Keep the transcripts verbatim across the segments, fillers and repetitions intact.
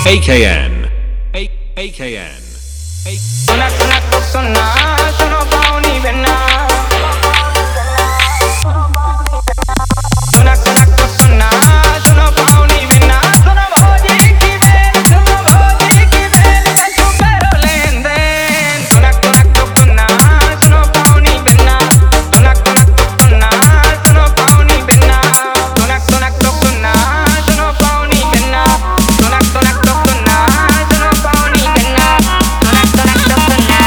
A K N. A A K N. सुना सुना तो सुना सुनो पाऊनी बिना सुना सुना तो सुना सुनो पाऊनी बिना सुनो भौजी की बेल सुनो भौजी की बेल कछु करो लेन देन सुना सुना तो सुना सुनो पाऊनी बिना सुना सुना तो सुना सुनो पाऊनी बिना सुना सुना तो सुना सुनो पाऊनी बिना सुना सुना तो सुना सुनो पाऊनी बिना सुना सुना तो सुना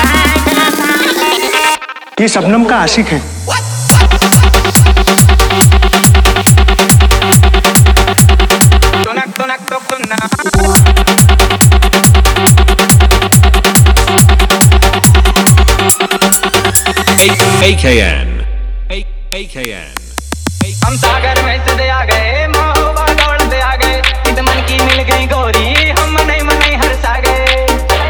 ये शबनम का आशिक है। सुनक सुनक तो सुनना A K N. A A K N. हम सागर में से आ गए महोबा दौड़ते आ गए इत मन की मिल गई गोरी हम मने मने हरसा गए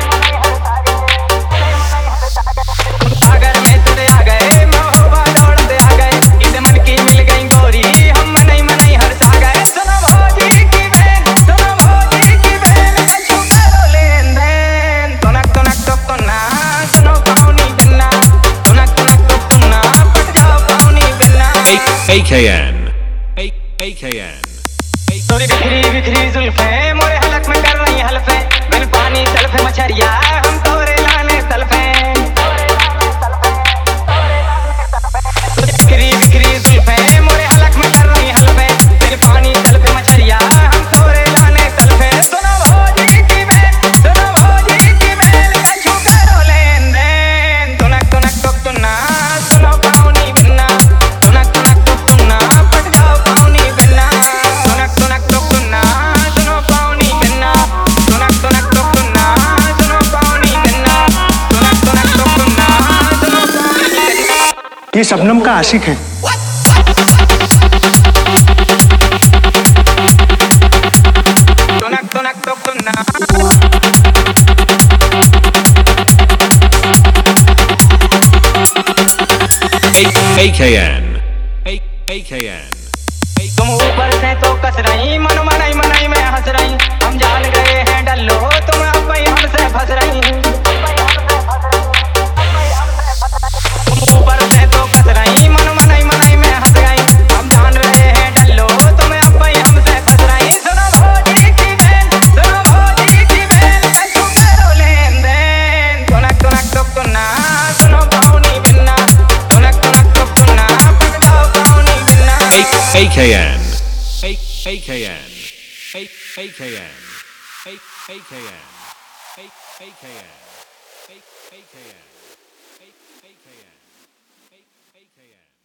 हम सागर में से आ गए महोबा दौड़ते आ गए इत मन की मिल गई गोरी हम मने मने हरसा गए सुनो भौजी की बेल सुनो भौजी की बेल कछु करो लेन देन सुनक सुनक तो सुना सुनो पाऊनी बिना सुनक सुनक तो सुना पट जाओ पाऊनी बिना A K N. A A K N. तोरी बिखरी बिखरी जुल्फे मोरे हलक में कर रही हलफे बिन पानी तलफे मछरिया हम तोरे लाने तलफे तोरी बिखरी बिखरी जुल्फे मोरे हलक में कर रही हलफे बिन पानी तलफे मछरिया हम तोरे लाने तलफे सुनो भौजी की बेल सुनो भौजी की बेल कछु करो लेन देन सुनक सुनक तो सुना सुनो पाऊनी बिना सुनक सुनक तो सुना पट जाओ पाऊनी बिना सुनक सुनक तो सुना सुनो पाऊनी बिना सुनक सुनक तो सुना सुनो पाऊनी बिना सुनक सुनक तो सुना सुनो पाऊनी बिना ये शबनम का आशिक है। सुनक सुनक तो सुना A A K N. A A K N. तुम ऊपर से तो कस रही मन मनाई मनाई में हंस रही हम जान गए हैं डल्लो तुम अब ही हमसे फंस रही तुम ऊपर से तो कस रही मन मनाई मनाई में हंस गई हम जान रहे हैं डल्लो तुम अब ही हमसे फंस रही सुनो भौजी की बेल सुनो भौजी की बेल कछु करो लेन देन सुनक सुनक तो सुना सुनो पाऊनी बिना सुनक सुनक तो सुना पट जाओ पाऊनी बिना A A K N. A A K N. A A K N. A A K N. A A K N. A A K N. A A K N. A A K N.